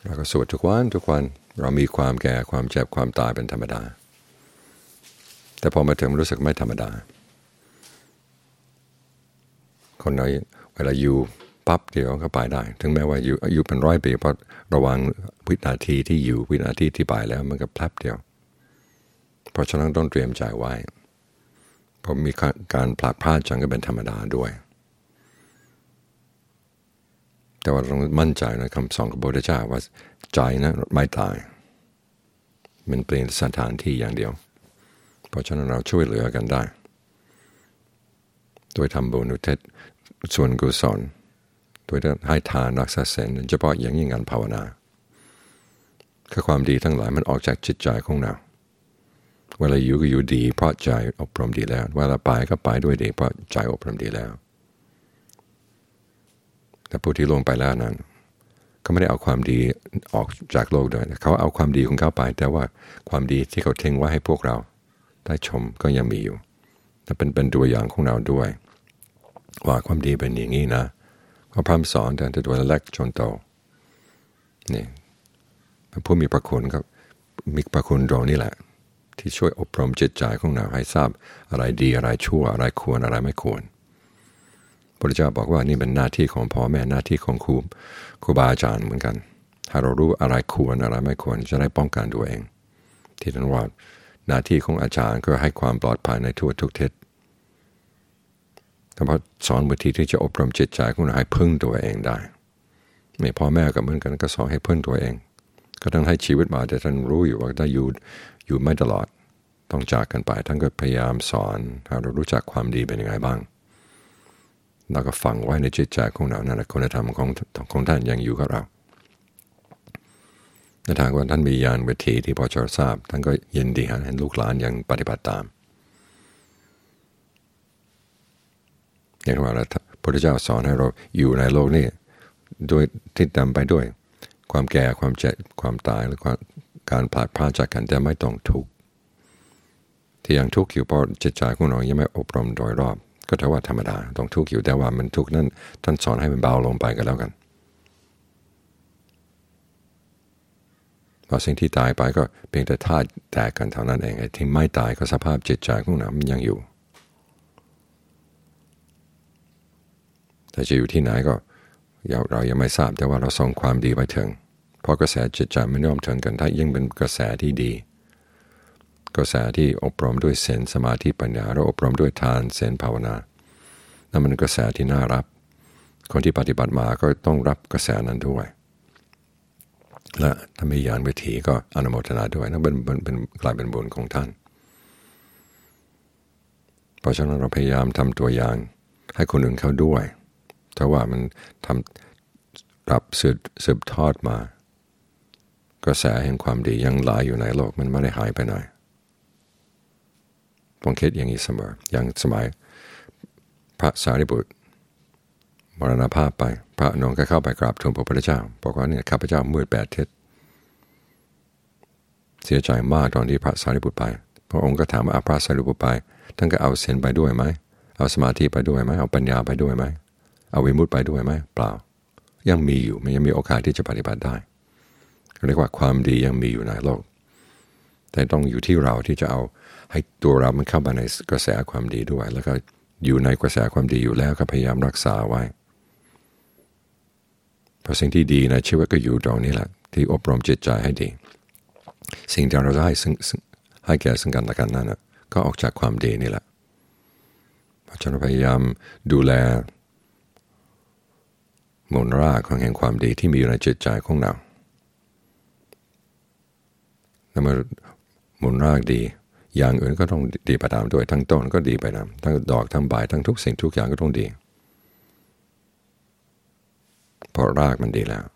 เราก็สวดทุกวันเรามีความแก่ความเจ็บความตายเป็นธรรมดาแต่พอมาถึงรู้สึกไม่ธรรมดาคนเราเวลาอยู่ปั๊บเดียวก็ไปได้ถึงแม้ว่าอยู่อายุเป็น100 ปีเพราะระวังวินาทีที่อยู่วินาทีที่ไปแล้วมันก็แป๊บเดียวเพราะฉะนั้นต้องเตรียมใจไว้เพราะมีการพลาดพลาดจังก็เป็นธรรมดาด้วยแต่ว่าต้องมั่นใจในคำสอนของพระพุทธเจ้าว่าใจนะไม่ตายมันเปลี่ยนสถานที่อย่างเดียวเพราะฉะนั้นเราช่วยเหลือกันได้โดยทำบุญอุทิศส่วนกุศลโดยให้ทานรักษาศีลเฉพาะอย่างยิ่งการภาวนาคือความดีทั้งหลายมันออกจากจิตใจของเราเวลาอยู่ก็อยู่ดีเพราะใจอบรมดีแล้วเวลาไปก็ไปด้วยดีเพราะใจอบรมดีแล้วแต่ผู้ที่ลงไปแล้วนั้นเขาไม่ได้เอาความดีออกจากโลกด้วยเขาเอาความดีของเขาไปแต่ว่าความดีที่เขาทิ้งไว้ให้พวกเราได้ชมก็ยังมีอยู่และเป็นตัวอย่างของเราด้วยว่าความดีเป็นอย่างนี้นะพระพร่ำสอนตั้งแต่ตัวเล็กจนโตนี่ผู้มีพระคุณครับมีพระคุณตรงนี้แหละที่ช่วยอบรมจิตใจของเราให้ทราบอะไรดีอะไรชั่วอะไรควรอะไรไม่ควรพระพุทธเจ้าบอกว่านี่เป็นหน้าที่ของพ่อแม่หน้าที่ของครูบาอาจารย์เหมือนกันถ้าเรารู้อะไรควรอะไรไม่ควรจะได้ป้องกันตัวเองที่ท่านว่าหน้าที่ของอาจารย์ก็ให้ความปลอดภัยในทั่วทุกทิศแต่พอสอนวิธีที่จะอบรมจิตใจของเราให้พึ่งตัวเองได้ไม่พ่อแม่ก็เหมือนกันก็สอนให้พึ่งตัวเองก็ต้องให้ชีวิตมาแต่ท่านรู้อยู่ว่าถ้าอยู่ไม่ตลอดต้องจากกันไปท่านก็พยายามสอนให้เรารู้จักความดีเป็นยังไงบ้างแล้วก็ฝังไว้ในจิตใจของเรานั่นแหละคุณธรรมของท่านยังอยู่กับเราในทางว่าท่านมีญาณวิธีที่พอจะทราบท่านก็ยินดีให้ลูกหลานยังปฏิบัติตามอย่างว่าพระพุทธเจ้าสอนให้เราอยู่ในโลกนี้ด้วยที่เต็มไปด้วยความแก่ความเจ็บความตายและการพลาดพลาดจากกันแต่ไม่ต้องทุกข์ที่ยังทุกข์อยู่เพราะจิตใจของเรายังไม่อบรมโดยรอบก็ถือว่าธรรมดาต้องทุกข์อยู่แต่ว่ามันทุกข์นั้นท่านสอนให้มันเบาลงไปกันแล้วกันเพราะสิ่งที่ตายไปก็เพียงแต่ธาตุแตกกันเท่านั้นเองไอ้ที่ไม่ตายก็สภาพจิตใจของเรามันยังอยู่แต่จะอยู่ที่ไหนก็เรายังไม่ทราบแต่ว่าเราส่งความดีไปถึงเพราะกระแสจิตใจมันย่อมถึงกันถ้ายิ่งเป็นกระแสที่ดีกระแสที่อบรมด้วยศีลสมาธิปัญญาเราอบรมด้วยทานศีลภาวนานั่นมันกระแสที่น่ารับคนที่ปฏิบัติมาก็ต้องรับกระแสนั้นด้วยและถ้ามีญาณวิถีก็อนุโมทนาด้วยนั่นเป็นกลายเป็นบุญของท่านเพราะฉะนั้นเราพยายามทำตัวอย่างให้คนอื่นเขาด้วยถ้าว่ามันทำรับสืบทอดมากระแสแห่งความดียังหลายอยู่ในโลกมันไม่ได้หายไปไหนผมคิดอย่างนี้เสมออย่างสมัยพระสารีบุตรมรณภาพไปพระนงก็เข้าไปกราบทูลพระพุทธเจ้าบอกว่าเนี่ยข้าพเจ้ามืด8 ทิศเสียใจมากตอนที่พระสารีบุตรไปพระองค์ก็ถามว่าพระสารีบุตรไปท่านก็เอาศีลไปด้วยไหมเอาสมาธิไปด้วยไหมเอาปัญญาไปด้วยไหมเอาวิมุตติไปด้วยไหมเปล่ายังมีอยู่มันยังมีโอกาสที่จะปฏิบัติได้เรียกว่าความดียังมีอยู่ในโลกแต่ต้องอยู่ที่เราที่จะเอาให้ตัวเรามันเข้ามาในกระแสความดีด้วยแล้วก็อยู่ในกระแสความดีอยู่แล้วก็พยายามรักษาไว้เพราะสิ่งที่ดีในชีวิตก็อยู่ตรงนี้แหละที่อบรมจิตใจให้ดีสิ่งที่เราจะให้แก่ซึ่งกันและกันนั้นก็ออกจากความดีนี่แหละเพราะฉะนั้นพยายามดูแลมูลรากของแห่งความดีที่มีอยู่ในจิตใจของเราแล้วเมื่อมูลรากดีอย่างอื่นก็ต้องดีไปตามด้วยทั้งต้นก็ดีไปตามทั้งดอกทั้งใบทั้งทุกสิ่งทุกอย่างก็ต้องดีเพราะรากมันดีแล้ว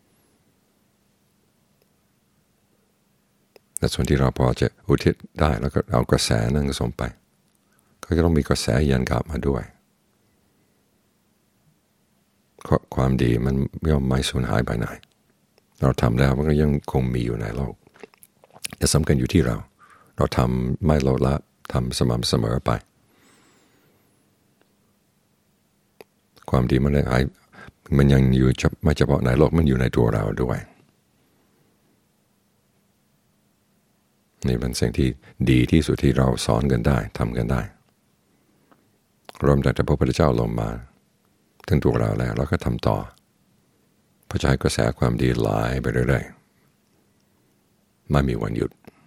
และส่วนที่เราพอจะอุทิศได้แล้วก็เอากระแสนั้นส่งไปก็จะต้องมีกระแสยันกลับมาด้วยความดีมันย่อมไม่สูญหายไปไหนเราทำแล้วมันก็ยังคงมีอยู่ในโลกแต่สำคัญอยู่ที่เราทำไม่ลดละทำสม่ำเสมอไปความดีมันได้หายมันยังอยู่ไม่เฉพาะในโลกมันอยู่ในตัวเราด้วยนี่เป็นสิ่งที่ดีที่สุดที่เราสอนกันได้ทำกันได้เริ่มจากพระพุทธเจ้าลงมาถึงตัวเราแล้วเราก็ทำต่อเพื่อจะให้กระแสความดีไหลไปเรื่อยๆไม่มีวันหยุด